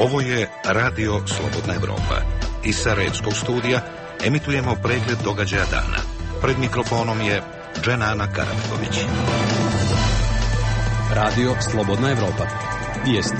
Ovo je Radio Slobodna Evropa. Iz Sarajevskog studija emitujemo pregled događaja dana. Pred mikrofonom je Dženana Karatković. Radio Slobodna Evropa. Vijesti.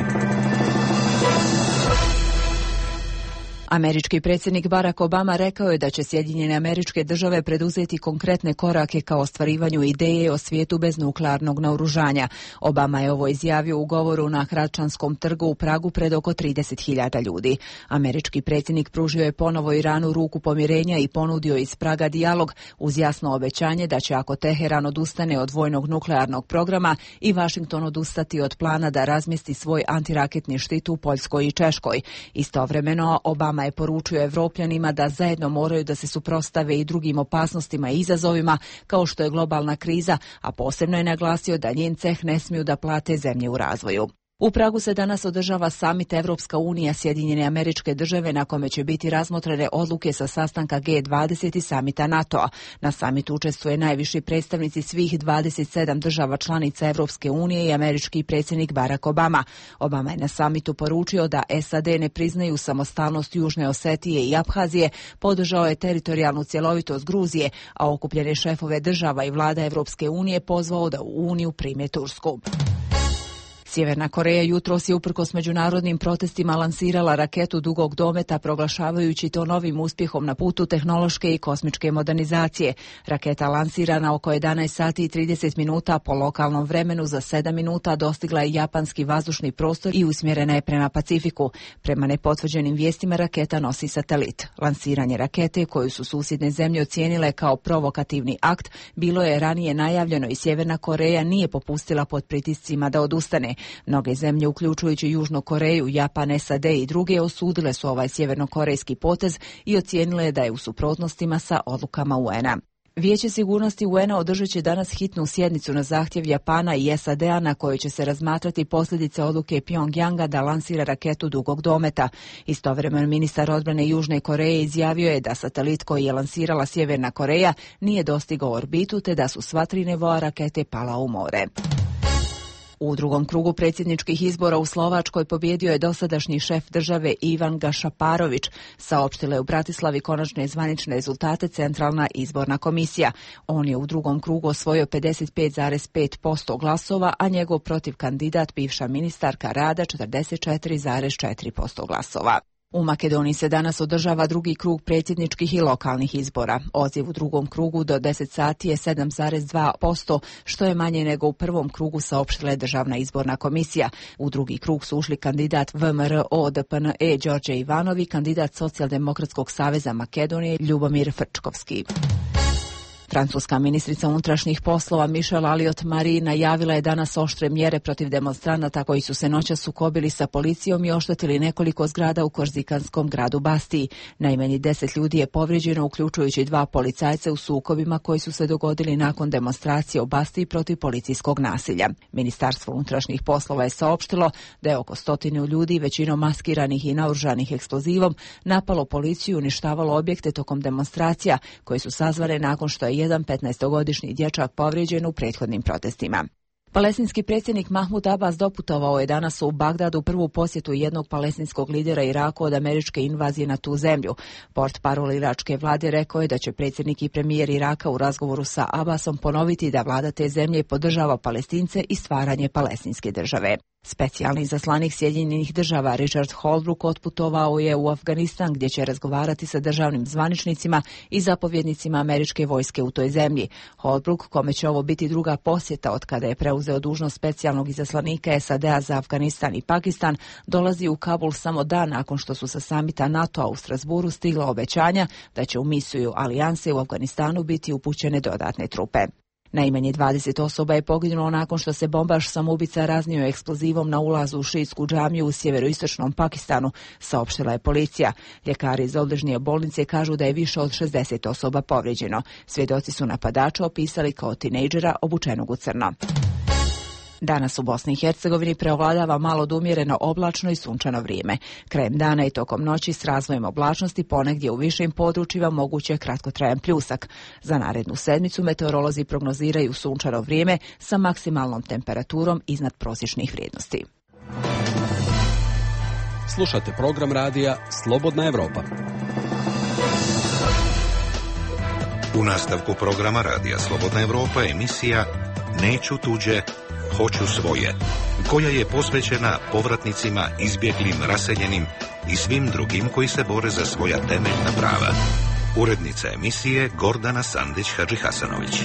Američki predsjednik Barack Obama rekao je da će Sjedinjene Američke Države preduzeti konkretne korake ka ostvarivanju ideje o svijetu bez nuklearnog naoružanja. Obama je ovo izjavio u govoru na Hradčanskom trgu u Pragu pred oko 30.000 ljudi. Američki predsjednik pružio je ponovo Iranu ruku pomirenja i ponudio iz Praga dijalog uz jasno obećanje da će ako Teheran odustane od vojnog nuklearnog programa i Washington odustati od plana da razmjesti svoj antiraketni štit u Poljskoj i Češkoj. Istovremeno, Obama je poručio Evropljanima da zajedno moraju da se suprotstave i drugim opasnostima i izazovima kao što je globalna kriza, a posebno je naglasio da njen ceh ne smiju da plate zemlje u razvoju. U Pragu se danas održava samit Evropska unija Sjedinjene Američke Države na kome će biti razmotrene odluke sa sastanka G20 i samita NATO-a. Na samitu učestvuje najviši predstavnici svih 27 država članica Evropske unije i američki predsjednik Barack Obama. Obama je na samitu poručio da SAD ne priznaju samostalnost Južne Osetije i Abhazije, podržao je teritorijalnu cjelovitost Gruzije, a okupljene šefove država i vlada Evropske unije pozvao da u Uniju prime Tursku. Sjeverna Koreja jutros je uprkos međunarodnim protestima lansirala raketu dugog dometa, proglašavajući to novim uspjehom na putu tehnološke i kosmičke modernizacije. Raketa lansirana oko 11 sati i 30 minuta po lokalnom vremenu za 7 minuta dostigla je japanski vazdušni prostor i usmjerena je prema Pacifiku. Prema nepotvrđenim vijestima raketa nosi satelit. Lansiranje rakete, koju su susjedne zemlje ocijenile kao provokativni akt, bilo je ranije najavljeno i Sjeverna Koreja nije popustila pod pritiscima da odustane. Mnoge zemlje, uključujući Južnu Koreju, Japan, SAD i druge, osudile su ovaj sjevernokorejski potez i ocijenile da je u suprotnostima sa odlukama UN-a. Vijeće sigurnosti UN-a održat će danas hitnu sjednicu na zahtjev Japana i SAD-a na kojoj će se razmatrati posljedice odluke Pjongjanga da lansira raketu dugog dometa. Istovremeno ministar odbrane Južne Koreje izjavio je da satelit koji je lansirala Sjeverna Koreja nije dostigao orbitu te da su sva 3 nivoa rakete pala u more. U drugom krugu predsjedničkih izbora u Slovačkoj pobjedio je dosadašnji šef države Ivan Gašparović, saopštila je u Bratislavi konačne zvanične rezultate Centralna izborna komisija. On je u drugom krugu osvojio 55,5% glasova, a njegov protiv kandidat, bivša ministarka rada, 44,4% glasova. U Makedoniji se danas održava drugi krug predsjedničkih i lokalnih izbora. Odziv u drugom krugu do 10 sati je 7,2%, što je manje nego u prvom krugu, saopštila je Državna izborna komisija. U drugi krug su ušli kandidat VMRO DPNE Đorđe Ivanov i kandidat Socijaldemokratskog saveza Makedonije Ljubomir Frčkovski. Francuska ministrica unutrašnjih poslova Michelle Alliot-Marie najavila je danas oštre mjere protiv demonstranata koji su se noćas sukobili sa policijom i oštetili nekoliko zgrada u korzikanskom gradu Bastiji. Najmanje 10 ljudi je povrijeđeno, uključujući 2 policajca u sukobima koji su se dogodili nakon demonstracije u Bastiji protiv policijskog nasilja. Ministarstvo unutrašnjih poslova je saopštilo da je oko 100 ljudi, većinom maskiranih i naoružanih eksplozivom, napalo policiju i uništavalo objekte tokom demonstracija koje su sazvane nakon što je jedan 15-godišnji dječak povrijeđen u prethodnim protestima. Palestinski predsjednik Mahmud Abbas doputovao je danas u Bagdadu prvu posjetu jednog palestinskog lidera Iraku od američke invazije na tu zemlju. Portparol iračke vlade rekao je da će predsjednik i premijer Iraka u razgovoru sa Abbasom ponoviti da vlada te zemlje podržava Palestince i stvaranje palestinske države. Specijalni izaslanik Sjedinjenih država Richard Holbrooke otputovao je u Afganistan gdje će razgovarati sa državnim zvaničnicima i zapovjednicima američke vojske u toj zemlji. Holbrooke, kome će ovo biti druga posjeta od kada je preuzeo dužnost specijalnog izaslanika SAD-a za Afganistan i Pakistan, dolazi u Kabul samo dan nakon što su sa samita NATO-a u Strasburu stigla obećanja da će u misiju alijanse u Afganistanu biti upućene dodatne trupe. Najmanje 20 osoba je poginulo nakon što se bombaš samoubica raznio eksplozivom na ulazu u šiitsku džamiju u sjeveroistočnom Pakistanu, saopštila je policija. Ljekari iz obližnje bolnice kažu da je više od 60 osoba povrijeđeno. Svjedoci su napadača opisali kao tinejdžera obučenog u crno. Danas u Bosni i Hercegovini preovladava malo do umjereno oblačno i sunčano vrijeme. Krajem dana i tokom noći s razvojem oblačnosti ponegdje u višim područjima moguće kratkotrajan pljusak. Za narednu sedmicu meteorolozi prognoziraju sunčano vrijeme sa maksimalnom temperaturom iznad prosječnih vrijednosti. Slušate program radija Slobodna Evropa. U nastavku programa radija Slobodna Evropa emisija Neću tuđe, hoću svoje, koja je posvećena povratnicima, izbjeglim, raseljenim i svim drugim koji se bore za svoja temeljna prava. Urednica emisije Gordana Sandić-Hadžihasanović.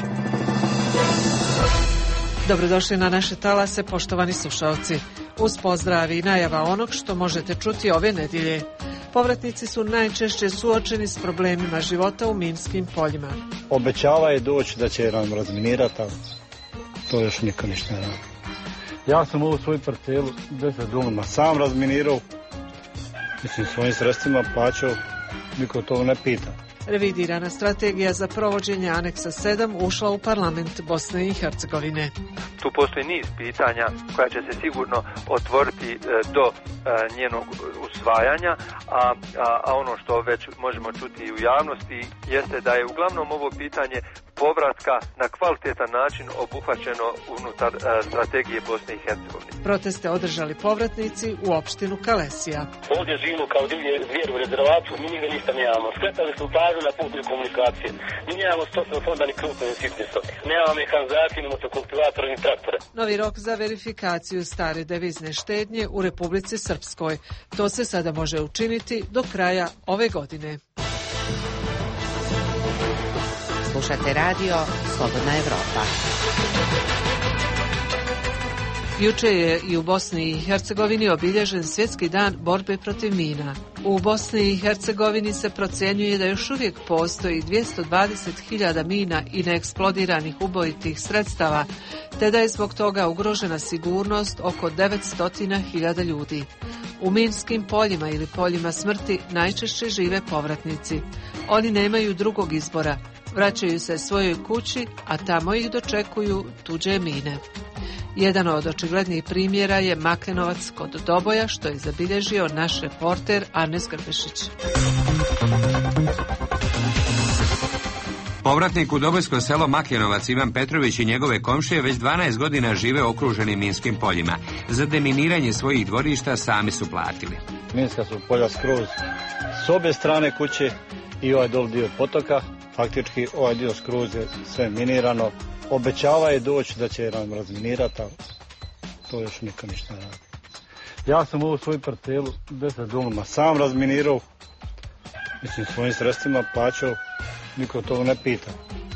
Dobrodošli na naše talase, poštovani slušalci. Uz pozdrav i najava onog što možete čuti ove nedjelje. Povratnici su najčešće suočeni s problemima života u minskim poljima. Obećavaju doći da će nam razminirati, to još niko ništa ne radi. Ja sam ovu svoju parcelu 10 dunuma sam razminirao, svojim sredstvima plaćao, niko to ne pita. Revidirana strategija za provođenje aneksa 7 ušla u parlament Bosne i Hercegovine. Tu postoji niz pitanja koja će se sigurno otvoriti do njenog usvajanja, a ono što već možemo čuti u javnosti jeste da je uglavnom ovo pitanje povratka na kvalitetan način obuhvaćeno unutar strategije Bosne i Hercegovine. Proteste održali povratnici u opštinu Kalesija. Ovdje živimo kao divlje zvijeri u rezervatu, mi nigde ništa nemamo. Skretali smo plažu na putnoj komunikacije. Mi nemamo stočnog fonda ni krupne ni sitne stoke. Nemamo mehanizacije, ni motokultivatora, ni traktore. Novi rok za verifikaciju stare devizne štednje u Republici Srpskoj. To se sada može učiniti do kraja ove godine. Slušate radio Slobodna Evropa. Juče je i u Bosni i Hercegovini obilježen Svjetski dan borbe protiv mina. U Bosni i Hercegovini se procjenjuje da još uvijek postoji 220.000 mina i neeksplodiranih ubojitih sredstava, te da je zbog toga ugrožena sigurnost oko 900.000 ljudi. U minskim poljima ili poljima smrti najčešće žive povratnici. Oni nemaju drugog izbora. Vraćaju se svojoj kući, a tamo ih dočekuju tuđe mine. Jedan od očiglednijih primjera je Maklenovac kod Doboja, što je zabilježio naš reporter Arnes Grbešić. Povratnik u dobojsko selo Makljenovac Ivan Petrović i njegove komšije već 12 godina žive okruženi minskim poljima. Za deminiranje svojih dvorišta sami su platili. Minska su polja skroz s obje strane kuće i ovaj dol dio potoka. Faktički ovaj dio skroz je sve minirano. Obećavaju doći da će nam razminirati, to još niko ništa ne radi. Ja sam ovu svoju parcelu 10 dunuma sam razminirao, svojim sredstvima plaćao, niko to ne pita.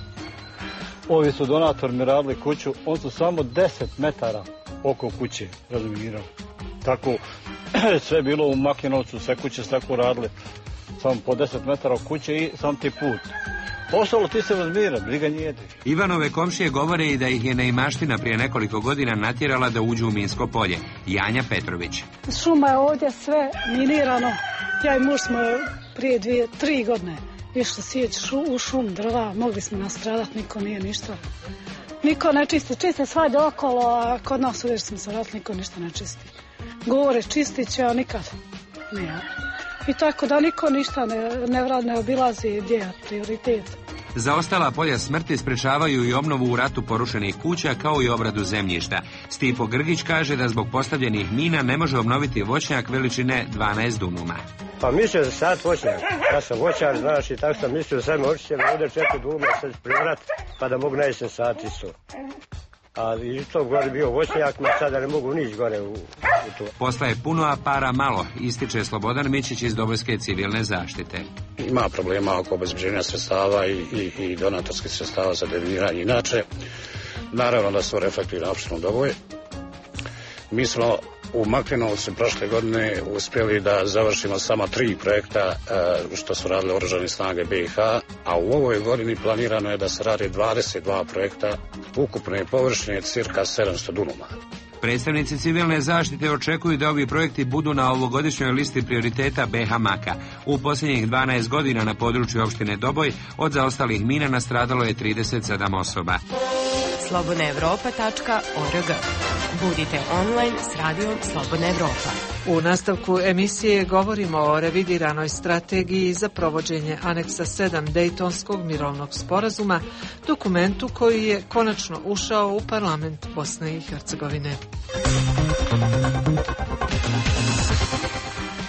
Ovi su donatori mi radili kuću, on su samo 10 metara oko kuće razminirali. Tako sve bilo u Makljenovcu, sve kuće su tako radili, samo po 10 metara od kuće i sam ti put. Ostalo ti se razmira, briga njede. Ivanove komšije govore i da ih je neimaština prije nekoliko godina natjerala da uđu u minsko polje. Janja Petrović. Šuma je ovdje sve minirano. Ja i muž smo prije 2-3 godine išli sjeći u šum drva, mogli smo nastradati, niko nije ništa. Niko ne čisti, čiste svađe okolo, a kod nas uvijek smo se vratili, niko ništa ne čisti. Govore čistit će, a nikad nije. I tako da niko ništa ne obilazi gdje je prioritet. Za ostala polja smrti sprečavaju i obnovu u ratu porušenih kuća kao i obradu zemljišta. Stipo Grgić kaže da zbog postavljenih mina ne može obnoviti voćnjak veličine 12 dunuma. Pa mislio sam sad voćnjak, ja sam voćar, znaš, i tako sam mislio sve me očićem ovdje 4 duma sad privrat, pa da mogu najesen sat isto. Ali i to gore bio voćnjak, ma sada ne mogu nići gore u to. Posla je puno, a para malo, ističe Slobodan Mičić iz Dobojske civilne zaštite. Ima problema oko obezbeđenja sredstava i donatorskih sredstava za deminiranje. Inače, naravno da se reflektuje na opštinu Doboj. Mi smo u Makljenovcu prošle godine uspjeli da završimo samo 3 projekta što su radile oružane snage BiH, a u ovoj godini planirano je da se radi 22 projekta ukupne površine cirka 700 dunuma. Predstavnici civilne zaštite očekuju da ovi projekti budu na ovogodišnjoj listi prioriteta BiH Maka. U posljednjih 12 godina na području opštine Doboj od zaostalih mina nastradalo je 37 osoba. slobodnaevropa.org. Budite online s radijom Slobodna Evropa. U nastavku emisije govorimo o revidiranoj strategiji za provođenje aneksa 7 Dejtonskog mirovnog sporazuma, dokumentu koji je konačno ušao u parlament Bosne i Hercegovine.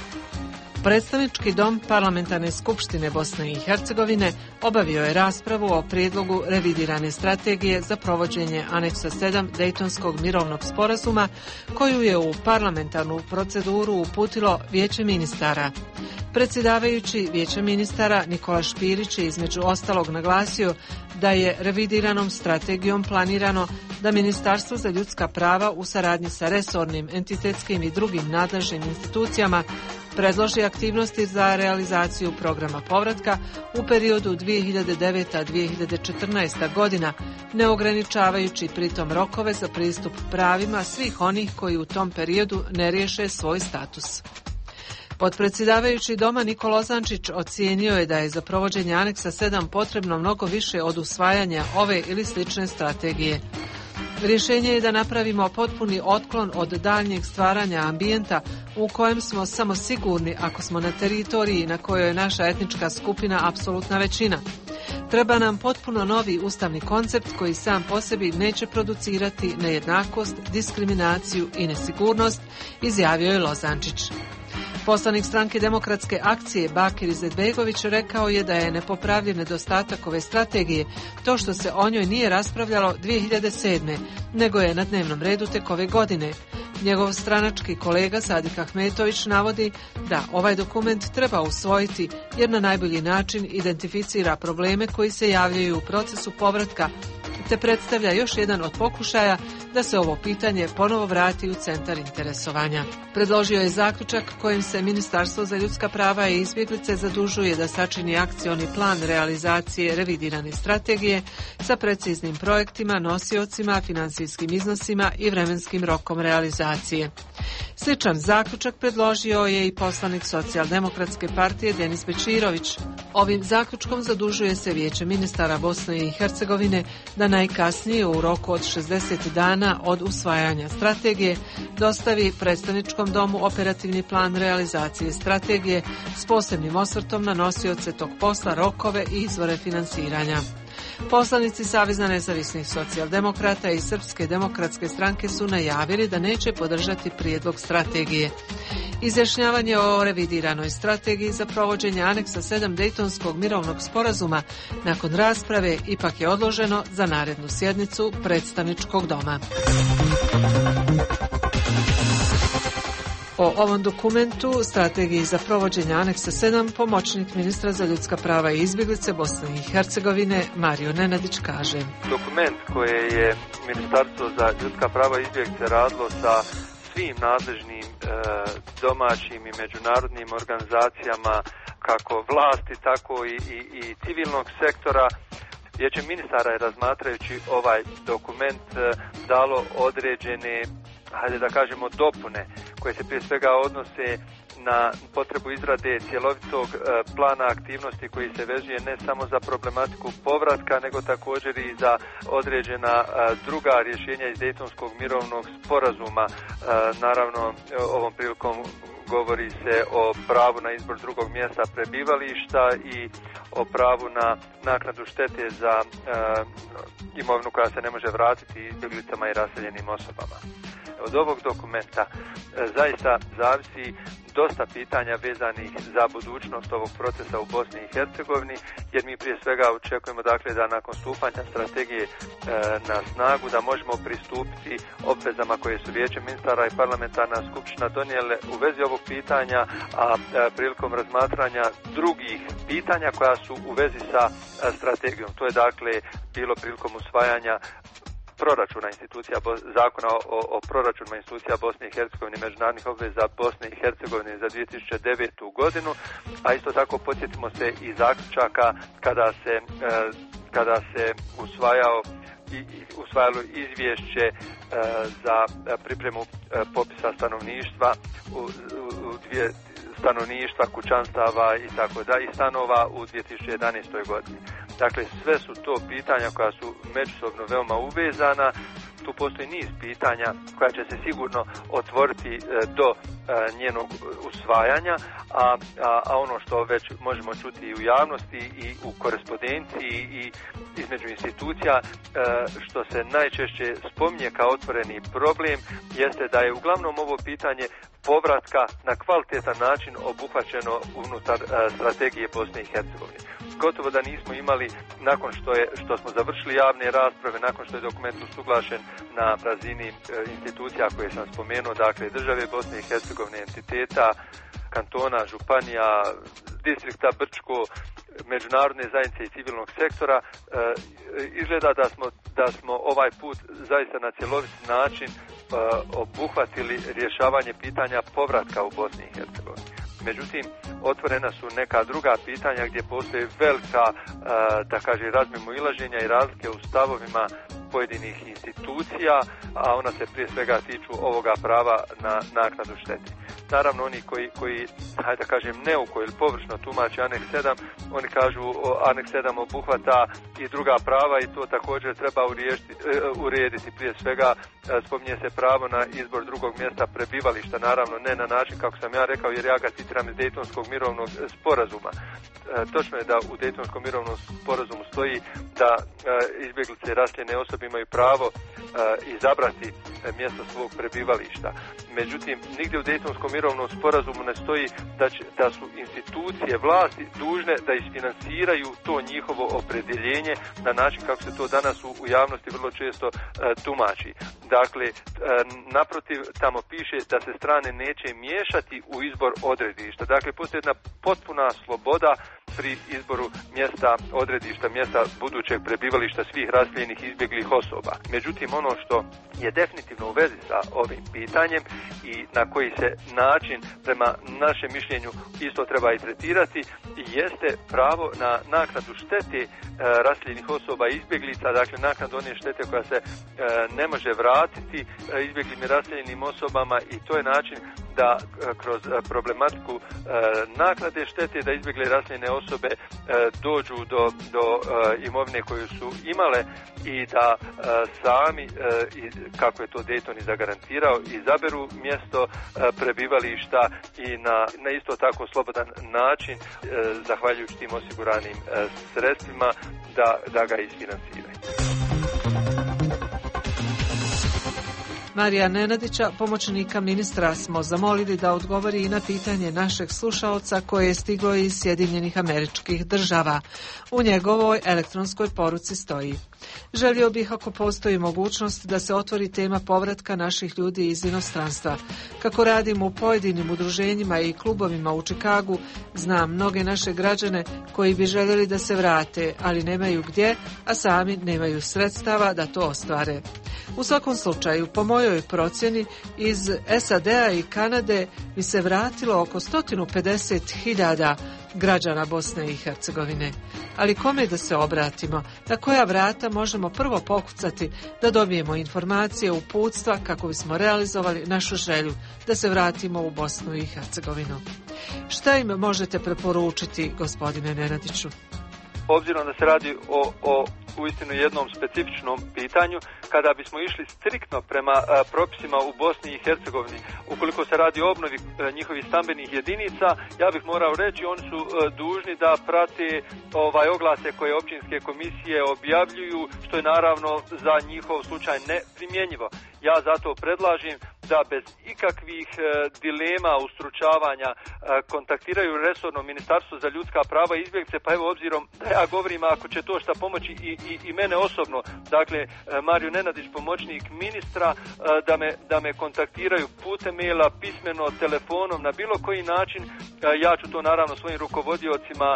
Predstavnički dom Parlamentarne skupštine Bosne i Hercegovine obavio je raspravu o prijedlogu revidirane strategije za provođenje aneksa 7 Dejtonskog mirovnog sporazuma koju je u parlamentarnu proceduru uputilo Vijeće ministara. Predsjedavajući Vijeća ministara Nikola Špirić je između ostalog naglasio da je revidiranom strategijom planirano da Ministarstvo za ljudska prava u saradnji sa resornim, entitetskim i drugim nadležnim institucijama predloži aktivnosti za realizaciju programa povratka u periodu 2009-2014. godina, ne ograničavajući pritom rokove za pristup pravima svih onih koji u tom periodu ne riješe svoj status. Potpredsjedavajući doma Nikola Ozančić ocijenio je da je za provođenje aneksa 7 potrebno mnogo više od usvajanja ove ili slične strategije. Rješenje je da napravimo potpuni otklon od daljnjeg stvaranja ambijenta u kojem smo samo sigurni ako smo na teritoriji na kojoj je naša etnička skupina apsolutna većina. Treba nam potpuno novi ustavni koncept koji sam po sebi neće producirati nejednakost, diskriminaciju i nesigurnost, izjavio je Lozančić. Poslanik stranke Demokratske akcije Bakir Izetbegović rekao je da je nepopravljiv nedostatak ove strategije to što se o njoj nije raspravljalo 2007. nego je na dnevnom redu tek ove godine. Njegov stranački kolega Sadik Ahmetović navodi da ovaj dokument treba usvojiti jer na najbolji način identificira probleme koji se javljaju u procesu povratka te predstavlja još jedan od pokušaja da se ovo pitanje ponovo vrati u centar interesovanja. Predložio je zaključak kojim se Ministarstvo za ljudska prava i izbjeglice zadužuje da sačini akcioni plan realizacije revidirane strategije sa preciznim projektima, nosiocima, financijskim iznosima i vremenskim rokom realizacije. Sličan zaključak predložio je i poslanik Socijaldemokratske partije Denis Bečirović. Ovim zaključkom zadužuje se Vijeće ministara Bosne i Hercegovine da najkasnije u roku od 60 dana od usvajanja strategije dostavi predstavničkom domu operativni plan realizacije strategije s posebnim osvrtom na nosioce tog posla, rokove i izvore finansiranja. Poslanici Saveza nezavisnih socijaldemokrata i Srpske demokratske stranke su najavili da neće podržati prijedlog strategije. Izjašnjavanje o revidiranoj strategiji za provođenje aneksa 7 Dejtonskog mirovnog sporazuma nakon rasprave ipak je odloženo za narednu sjednicu predstavničkog doma. O ovom dokumentu, strategiji za provođenje aneksa 7, pomoćnik ministra za ljudska prava i izbjeglice Bosne i Hercegovine Mario Nenadić kaže. Dokument koje je Ministarstvo za ljudska prava i izbjeglice radilo sa svim nadležnim domaćim i međunarodnim organizacijama kako vlasti, tako i civilnog sektora, Vijeće ministara je razmatrajući ovaj dokument dalo određene, hajde da kažemo, dopune koje se prije svega odnose na potrebu izrade cjelovitog plana aktivnosti koji se vezuje ne samo za problematiku povratka, nego također i za određena druga rješenja iz Dejtonskog mirovnog sporazuma. Naravno, ovom prilikom govori se o pravu na izbor drugog mjesta prebivališta i o pravu na naknadu štete za imovinu koja se ne može vratiti izbjeglicama i raseljenim osobama. Od ovog dokumenta zaista zavisi dosta pitanja vezanih za budućnost ovog procesa u Bosni i Hercegovini, jer mi prije svega očekujemo dakle da nakon stupanja strategije na snagu da možemo pristupiti obvezama koje su Vijeće ministara i parlamentarna skupština donijele u vezi ovog pitanja, a prilikom razmatranja drugih pitanja koja su u vezi sa strategijom. To je dakle bilo prilikom usvajanja proračuna institucija, zakona o proračunima institucija Bosne i Hercegovine, međunarodnih obveza Bosne i Hercegovine za 2009. godinu, a isto tako podsjetimo se i zaključaka kada se usvajalo izvješće za pripremu popisa stanovništva stanovništva, kućanstava i tako da i stanova u 2011. godini. Dakle, sve su to pitanja koja su međusobno veoma uvezana. Tu postoji niz pitanja koja će se sigurno otvoriti do njenog usvajanja, a ono što već možemo čuti i u javnosti i u korespondenciji i između institucija, što se najčešće spominje kao otvoreni problem, jeste da je uglavnom ovo pitanje povratka na kvalitetan način obuhvaćeno unutar strategije Bosne i Hercegovine. Gotovo da nismo imali, nakon što smo završili javne rasprave, nakon što je dokument usuglašen na razini institucija koje sam spomenuo, dakle države Bosne i Hercegovine, entiteta, kantona, županija, distrikta Brčko, međunarodne zajednice i civilnog sektora, izgleda da smo ovaj put zaista na cjelovit način obuhvatili rješavanje pitanja povratka u Bosni i Hercegovini. Međutim, otvorena su neka druga pitanja gdje postoji velika, da kažem, razmimoilaženja i razlike u stavovima pojedinih institucija, a ona se prije svega tiču ovoga prava na naknadu štete. Naravno, oni koji hajde da kažem, neuko ili površno tumače Aneks 7, oni kažu Aneks 7 obuhvata i druga prava i to također treba urediti. Prije svega spominje se pravo na izbor drugog mjesta prebivališta, naravno ne na način kako sam ja rekao, jer ja ga citiram iz Dejtonskog mirovnog sporazuma. Točno je da u Dejtonskom mirovnom sporazumu stoji da izbjeglice i raseljene osobe imaju pravo izabrati mjesto svog prebivališta. Međutim, nigdje u Dejtonskom mirovnom sporazumu ne stoji da su institucije vlasti dužne da isfinansiraju to njihovo opredjeljenje na način kako se to danas u javnosti vrlo često tumači. Dakle, naprotiv, tamo piše da se strane neće miješati u izbor odredišta. Dakle, postoji jedna potpuna sloboda pri izboru mjesta odredišta, mjesta budućeg prebivališta svih raseljenih izbjeglih osoba. Međutim, ono što je definitivno u vezi sa ovim pitanjem i na koji se način prema našem mišljenju isto treba i tretirati, jeste pravo na naknadu štete raseljenih osoba i izbjeglica, dakle naknadu one štete koja se ne može vratiti izbjeglim i raseljenim osobama, i to je način da kroz problematiku naknade štete da izbjegle i raseljene osobe dođu do imovine koju su imale i da sami, kako je to Dayton i zagarantirao, izaberu mjesto prebivališta i na isto tako slobodan način, zahvaljujući tim osiguranim sredstvima, da ga isfinansiraju. Marija Nenadića, pomoćnika ministra, smo zamolili da odgovori i na pitanje našeg slušaoca koje je stiglo iz Sjedinjenih Američkih Država. U njegovoj elektronskoj poruci stoji: želio bih, ako postoji mogućnost, da se otvori tema povratka naših ljudi iz inostranstva. Kako radim u pojedinim udruženjima i klubovima u Čikagu, znam mnoge naše građane koji bi željeli da se vrate, ali nemaju gdje, a sami nemaju sredstava da to ostvare. U svakom slučaju, po mojoj procjeni, iz SAD-a i Kanade bi se vratilo oko 150.000 građana Bosne i Hercegovine. Ali kome da se obratimo? Na koja vrata možemo prvo pokucati da dobijemo informacije, uputstva kako bismo realizovali našu želju da se vratimo u Bosnu i Hercegovinu? Šta im možete preporučiti, gospodine Nenadiću? Obzirom da se radi o uistinu jednom specifičnom pitanju, kada bismo išli striktno prema propisima u Bosni i Hercegovini, ukoliko se radi o obnovi njihovih stambenih jedinica, ja bih morao reći, oni su dužni da prate oglase koje općinske komisije objavljuju, što je naravno za njihov slučaj neprimjenjivo. Ja zato predlažem da bez ikakvih dilema, ustručavanja kontaktiraju resorno Ministarstvo za ljudska prava i izbjeglice, pa evo, obzirom da ja govorim, ako će to šta pomoći i mene osobno, dakle Mariju Nenadić, pomoćnik ministra, da me kontaktiraju putem maila, pismeno, telefonom, na bilo koji način. Ja ću to naravno svojim rukovodiocima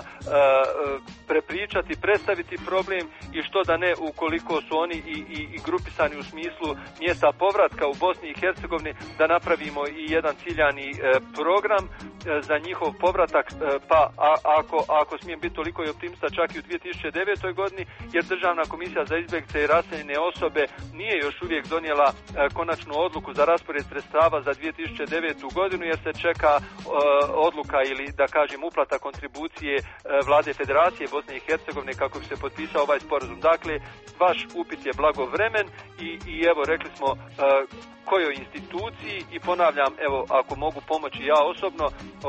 prepričati, predstaviti problem, i što da ne, ukoliko su oni i grupisani u smislu mjesta povratka u Bosni i Hercegovini, da napravimo i jedan ciljani program za njihov povratak, pa ako smijem biti toliko i optimista, čak i u 2009. godini, jer Državna komisija za izbjeglice i raseljene osobe nije još uvijek donijela konačnu odluku za raspored sredstava za 2009. godinu, jer se čeka odluka ili, da kažem, uplata kontribucije Vlade Federacije Bosne i Hercegovine kako bi se potpisao ovaj sporazum. Dakle, vaš upit je blagovremen i evo, rekli smo kojoj instituciji instituciji i ponavljam, evo, ako mogu pomoći ja osobno,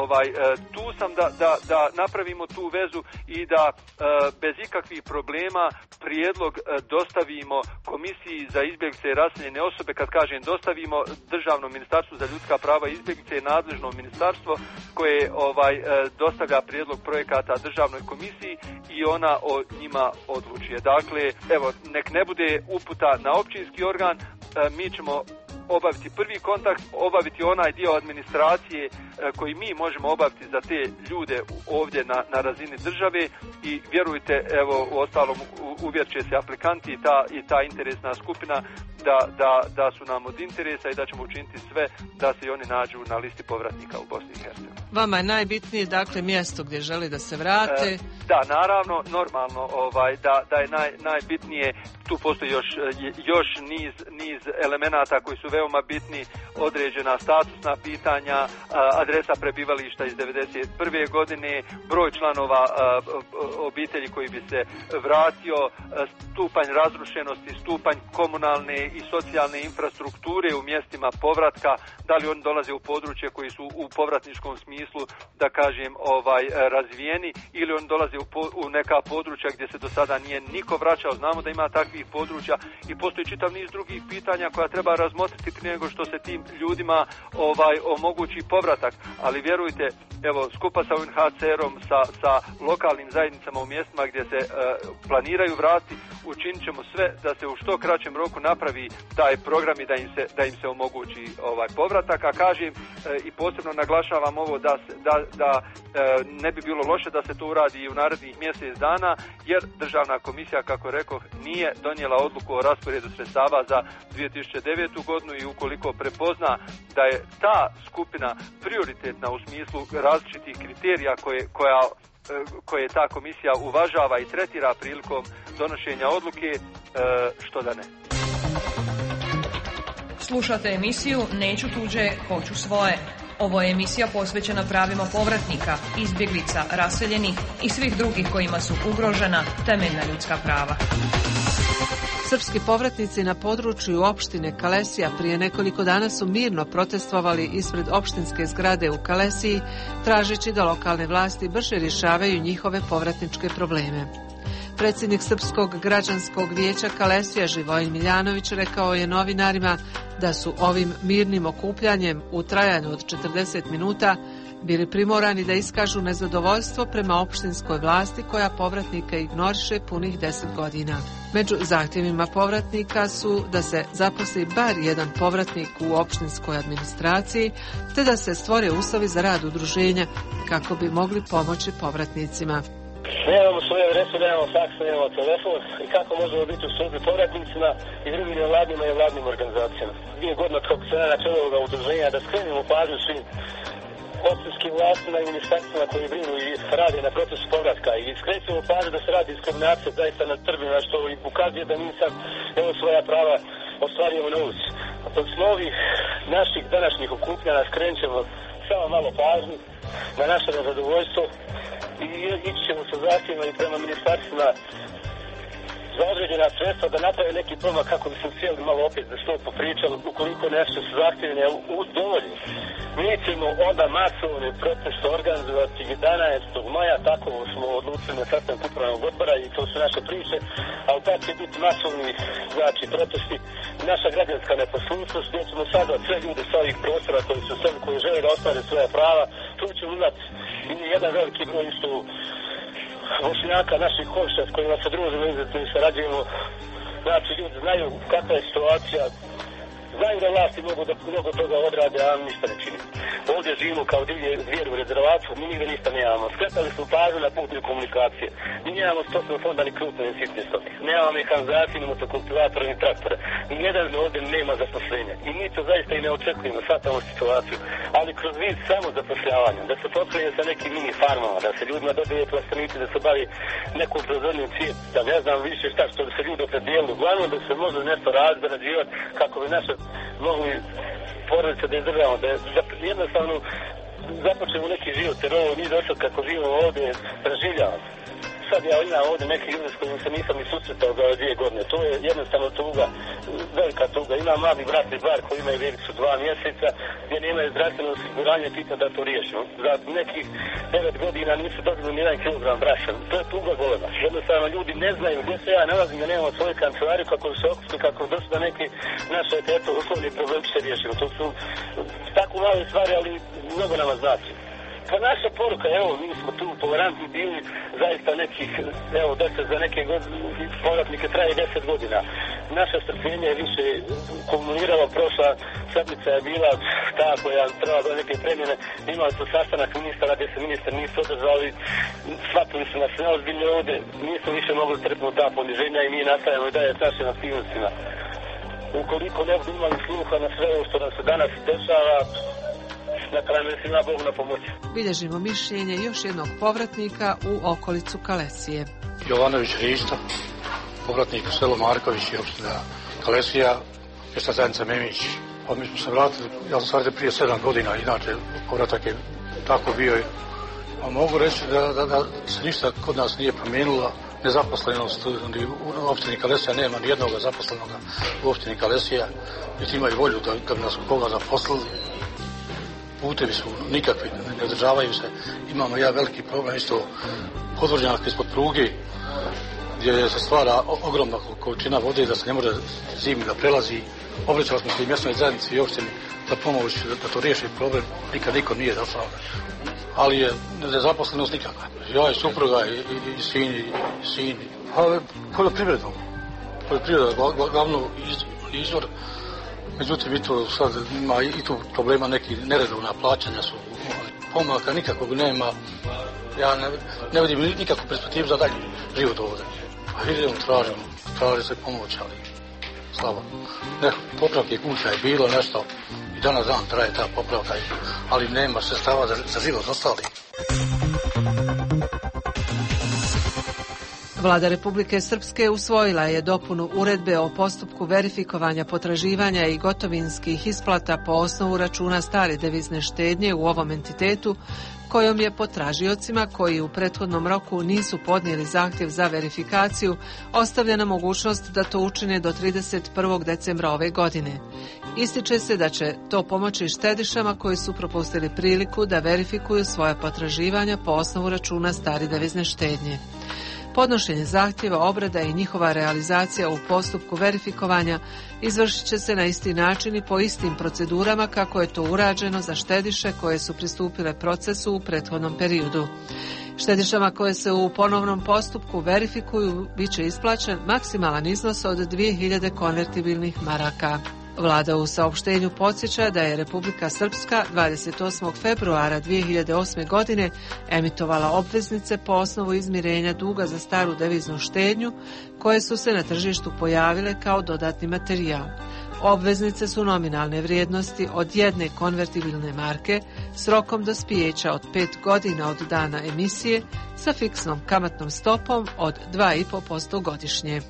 tu sam da napravimo tu vezu i da bez ikakvih problema prijedlog dostavimo Komisiji za izbjeglice i raseljene osobe. Kad kažem dostavimo, Državnom ministarstvu za ljudska prava i izbjeglice je nadležno ministarstvo koje dostavlja prijedlog projekata Državnoj komisiji i ona o njima odlučuje. Dakle, evo, nek ne bude uputa na općinski organ, mi ćemo obaviti prvi kontakt, obaviti onaj dio administracije koji mi možemo obaviti za te ljude ovdje na razini države i vjerujte, evo, u ostalom uvjerit će se aplikanti i ta interesna skupina da su nam od interesa i da ćemo učiniti sve da se i oni nađu na listi povratnika u Bosni i Hercegovini. Vama je najbitnije, dakle, mjesto gdje želi da se vrate? Da, naravno, normalno, da je najbitnije. Tu postoji još niz elemenata koji su veoma bitni, određena statusna pitanja, adresa prebivališta iz 1991. godine, broj članova obitelji koji bi se vratio, stupanj razrušenosti, stupanj komunalne i socijalne infrastrukture u mjestima povratka, da li oni dolaze u područje koji su u povratničkom smislu, da kažem, razvijeni, ili oni dolaze u neka područja gdje se do sada nije niko vraćao. Znamo da ima takvih područja i postoji čitav niz drugih pitanja koja treba razmotriti prije nego što se tim ljudima omogući povratak. Ali vjerujte, evo, skupa sa UNHCR-om, sa lokalnim zajednicama u mjestima gdje se planiraju vratiti, učinit ćemo sve da se u što kraćem roku napravi taj program i da im se omogući povratak. A kažem i posebno naglašavam ovo da ne bi bilo loše da se to uradi i u narednih mjesec dana, jer Državna komisija, kako rekao, nije donijela odluku o rasporedu sredstava za 2009. godinu i ukoliko prepozna da je ta skupina prioritetna u smislu različitih kriterija koje ta komisija uvažava i tretira prilikom donošenja odluke, što da ne. Slušate emisiju Neću tuđe, hoću svoje. Ovo je emisija posvećena pravima povratnika, izbjeglica, raseljenih i svih drugih kojima su ugrožena temeljna ljudska prava. Srpski povratnici na području opštine Kalesija prije nekoliko dana su mirno protestovali ispred opštinske zgrade u Kalesiji, tražeći da lokalne vlasti brže rješavaju njihove povratničke probleme. Predsjednik Srpskog građanskog vijeća Kalesija Živojin Miljanović rekao je novinarima da su ovim mirnim okupljanjem u trajanju od 40 minuta bili primorani da iskažu nezadovoljstvo prema opštinskoj vlasti koja povratnike ignoriše punih 10 godina. Među zahtjevima povratnika su da se zaposli bar jedan povratnik u opštinskoj administraciji, te da se stvore uslovi za rad udruženja kako bi mogli pomoći povratnicima. Nemamo svoje adrese, nemamo faks, nemamo telefon i kako možemo biti u službi povratnicima i drugim nevladnima i vladnim organizacijama. 2 godine od kako se na čelu ovoga udruženja da skrenemo pažnju svim opštinskim vlastima i ministarstvima koji brinu i rade na procesu povratka i skrećemo pažnju da se radi diskriminacija zaista nad Srbima, što ukazuje da mi sad svoja prava ostvarujemo na ulici. Od ovih naših današnjih okupljanja skrenut ćemo samo malo pažnju na naše nezadovoljstvo i ići ćemo sa zahtjevima i prema ministarstvima za određena sredstva da naprave neki pomak kako bi se cijeli malo opet za što popričali. Ukoliko nešto su zahtjeve ne udovolji, mi ćemo onda masovni protest organizovati 11. maja, tako smo odlučili na sastanku upravnog odbora i to su naše priče, ali tad će biti masovni, znači, protesti, naša građanska neposlušnost, gdje ćemo sada sve ljude sa ovih prostora koji žele da ostvare svoja prava, tu ćemo imati i jedan veliki broj isto Bošnjaka, naših komšija s kojima se družimo, izuzetno i sarađujemo. Znači, ljudi znaju kakva je situacija, znaju da vlasti mogu da mnogo toga odrade, a ništa ne čini. Ovdje živimo kao divlje zvijeri u rezervatu, mi nikada ništa nemamo. Skretali smo pažnju na putne komunikacije. Mi nemamo stotnog fonda ni krupne ni sitne stoke. Nemamo mehanizacije, ni motokultivatora, ni traktora. Nijedan ovdje nema zaposlenja. I mi to zaista i ne očekujemo, shvatamo situaciju. Ali kroz vid samo zapošljavanja, da se pokrene sa nekim mini farmama, da se ljudima dobije plastenici, da se bavi nekom proizvodnjom cvijet, da ne znam više šta što bi se ljudi opredijeli. Uglavnom da se može nešto zarađivati kako bi naše mogli porodice da izdržavamo, da jednostavno započnemo neki život, jer ovo mi došli kako živimo ovdje preživljavamo. sad ja imam ovdje neki izraz kojim se nisam ni susretao za 2 godine. To je jednostavno tuga, velika tuga. Ima mali brat i bar koji imaju Vericu 2 mjeseca, gdje nemaju zdravstveno osiguranje, pita da to riješimo. Za nekih 9 godina nisu dobili ni 1 kilogram brašna. To je tuga golema. Jednostavno ljudi ne znaju gdje se ja nalazim, ja nemam svoje kancelariju, kako se okušli, kako došli da neki naše uslovni problemi se riješimo. To su tako male stvari, ali mnogo nama znači. Pa naša poruka, evo, mi smo tu tolerantni bili zaista nekih, evo, 10 za neke povratnike traje 10 godina. Naša strpljenje je više kumuliralo, prošla sedmica je bila ta koja trebala do neke premjene. Imali su sastanak ministara gdje se ministar nisu održali, shvatili su nas neozbiljno ovdje, nisu više mogli trpnuti ta poniženja i mi nastavljamo i dalje s našim aktivnostima. Ukoliko ne budu imali sluha na sve ovo što nam se danas dešava, na kraju svima Bogu na pomoć. Bilježimo mišljenje još jednog povratnika u okolicu Kalesije. Jovanović Risto, povratnik u selo Marković i opština Kalesija, mjesna zajednica Memić. Pa mi smo se vratili, ja sam stvarite prije 7 godina, inače povratak je tako bio. A mogu reći da se ništa kod nas nije promijenila. Nezaposlenost u opštini Kalesija nema ni jednog zaposlenog u opštini Kalesija, niti imaju volju da bi nas koga zaposlili. Putevi su nikakvi, ne održavaju se. Imamo jedan veliki problem isto podvožnjak ispod pruge gdje se stvara ogromna količina vode da se ne može zimi da prelazi. Obraćali smo se i mjesnoj zajednici i opštini za pomoć da to riješi problem. Nikad niko nije došao. Ali je nezaposlenost nikakva. Ja i supruga i sin. Poljoprivreda glavno izvor. Međutim, i tu sad ima i tu problema, neki neredovna plaćanja su, pomaka nikakvog nema. Ja ne vidim nikakvu perspektivu za dalje život ovdje. A idemo, traži se pomoć, ali slabo. Popravke kuća je bilo nešto i danas dan traje ta popravka, ali nema sredstava za život ostali. Vlada Republike Srpske usvojila je dopunu uredbe o postupku verifikovanja potraživanja i gotovinskih isplata po osnovu računa stare devizne štednje u ovom entitetu, kojom je potražiocima koji u prethodnom roku nisu podnijeli zahtjev za verifikaciju ostavljena mogućnost da to učine do 31. decembra ove godine. Ističe se da će to pomoći štedišama koji su propustili priliku da verifikuju svoja potraživanja po osnovu računa stare devizne štednje. Podnošenje zahtjeva, obrada i njihova realizacija u postupku verifikovanja izvršit će se na isti način i po istim procedurama kako je to urađeno za štediše koje su pristupile procesu u prethodnom periodu. Štedišama koje se u ponovnom postupku verifikuju bit će isplaćen maksimalan iznos od 2000 konvertibilnih maraka. Vlada u saopštenju podsjeća da je Republika Srpska 28. februara 2008. godine emitovala obveznice po osnovu izmirenja duga za staru deviznu štednju koje su se na tržištu pojavile kao dodatni materijal. Obveznice su nominalne vrijednosti od 1 konvertibilne marke s rokom dospijeća od 5 godina od dana emisije sa fiksnom kamatnom stopom od 2,5% godišnje.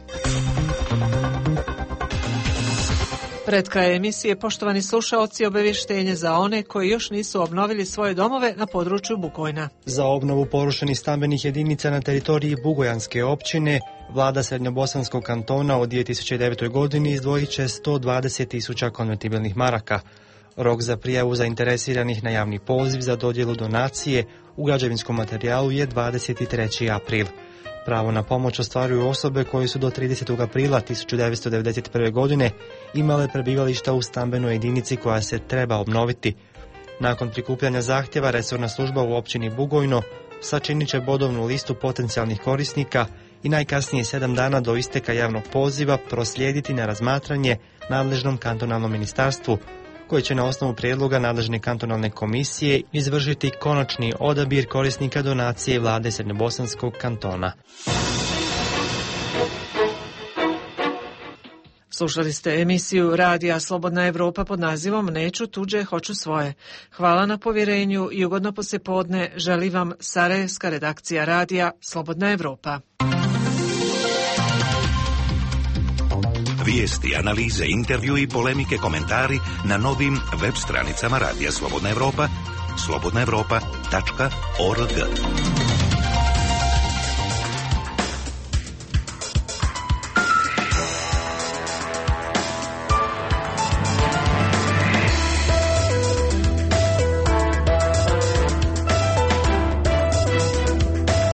Pred kraj emisije, poštovani slušaoci, obavještenje za one koji još nisu obnovili svoje domove na području Bugojna. Za obnovu porušenih stambenih jedinica na teritoriji Bugojanske općine, vlada Srednjobosanskog kantona od 2009. godini izdvojit će 120.000 konvertibilnih maraka. Rok za prijavu zainteresiranih na javni poziv za dodjelu donacije u građevinskom materijalu je 23. april. Pravo na pomoć ostvaruju osobe koje su do 30. aprila 1991. godine imale prebivališta u stambenoj jedinici koja se treba obnoviti. Nakon prikupljanja zahtjeva, resorna služba u općini Bugojno sačinit će bodovnu listu potencijalnih korisnika i najkasnije 7 dana do isteka javnog poziva proslijediti na razmatranje nadležnom kantonalnom ministarstvu, koji će na osnovu prijedloga nadležne kantonalne komisije izvršiti konačni odabir korisnika donacije vlade Srednjobosanskog kantona. Slušali ste emisiju Radija Slobodna Evropa pod nazivom Neću tuđe, hoću svoje. Hvala na povjerenju i ugodno poslijepodne želi vam sarajevska redakcija Radija Slobodna Evropa. Vijesti, analize, intervju i polemike, komentari na novim web stranicama Radija Slobodna Evropa, slobodnaevropa.org.